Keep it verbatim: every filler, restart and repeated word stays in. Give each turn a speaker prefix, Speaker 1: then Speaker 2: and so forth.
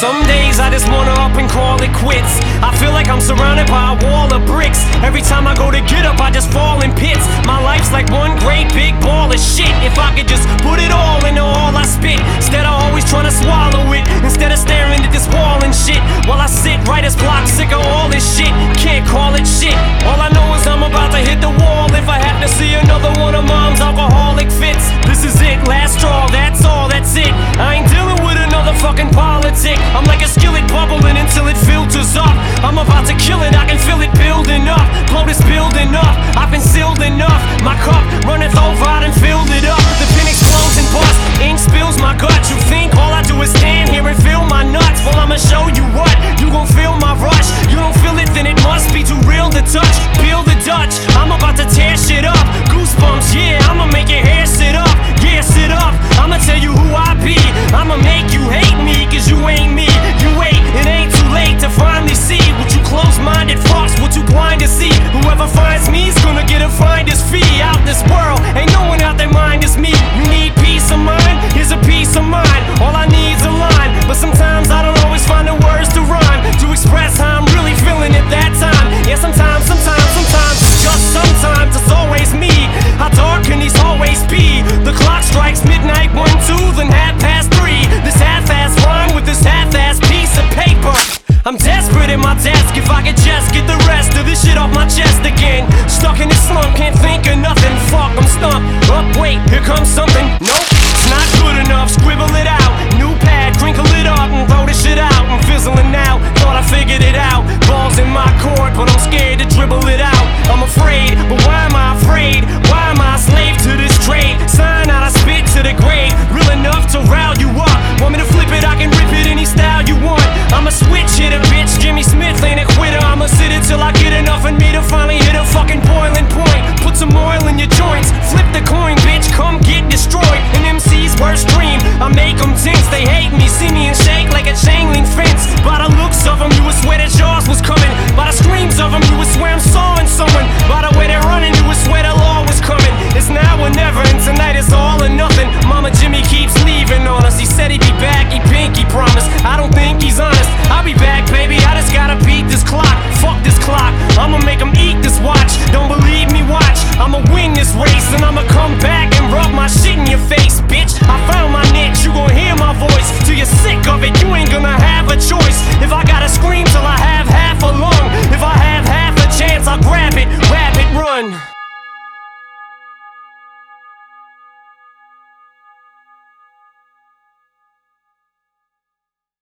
Speaker 1: Some days I just wanna up and call it quits. I feel like I'm surrounded by a wall of bricks. Every time I go to get up, I just fall in pits. My life's like one great big ball of shit. If I could just put it all into all I spit, instead of always trying to swallow it, instead of staring at this wall and shit, while I sit right as block, sick of all this shit. Can't call it shit. All I know is I'm about to hit the wall if I have to see another one of mom's alcoholic fits. This is it, last straw, that's all, that's it. I ain't dealing with another fucking politic. I'm like a skillet bubbling until it filters up. I'm about to kill it, I can feel it building up. Blow this building up, I've been sealed enough. My cup runneth over, I done filled it up. The pen explodes and busts, ink spills my guts. You think all I do is stand here and feel my nuts? Well, I'ma show you what, you gon' feel my rush. You don't feel it, then it must be too real to touch. Feel the Dutch, I'm about to tear shit up. Goosebumps, yeah, I'ma make your hair sit up. Yeah, sit up, I'ma tell you who I be. I'ma make you hate me, cause you ain't me. You wait, it ain't too late to finally see what you close-minded fucks, what you blind to see. Whoever finds me's gonna get a finder's fee. Out this world, ain't no one out their mind is me. You need peace of mind, here's a piece of mind. All I need's a line, but sometimes I don't always find the words to rhyme, to express how I'm really feeling at that time. Yeah, sometimes, sometimes, sometimes, just sometimes it's always me. How dark can these hallways be? The clock strikes midnight, one, two, then half past three. This half-ass rhyme with this half-ass piece of paper. I'm desperate at my desk, if I could just get the rest of this shit off my chest again. Stuck in this slump, can't think of nothing. Fuck, I'm stumped. Up, wait, here comes something. Nope, it's not good enough. Scribble it out, new pad, crinkle it up and throw this shit out. I'm fizzling out, thought I figured it out. Balls in my court, but I'm scared to dribble it out.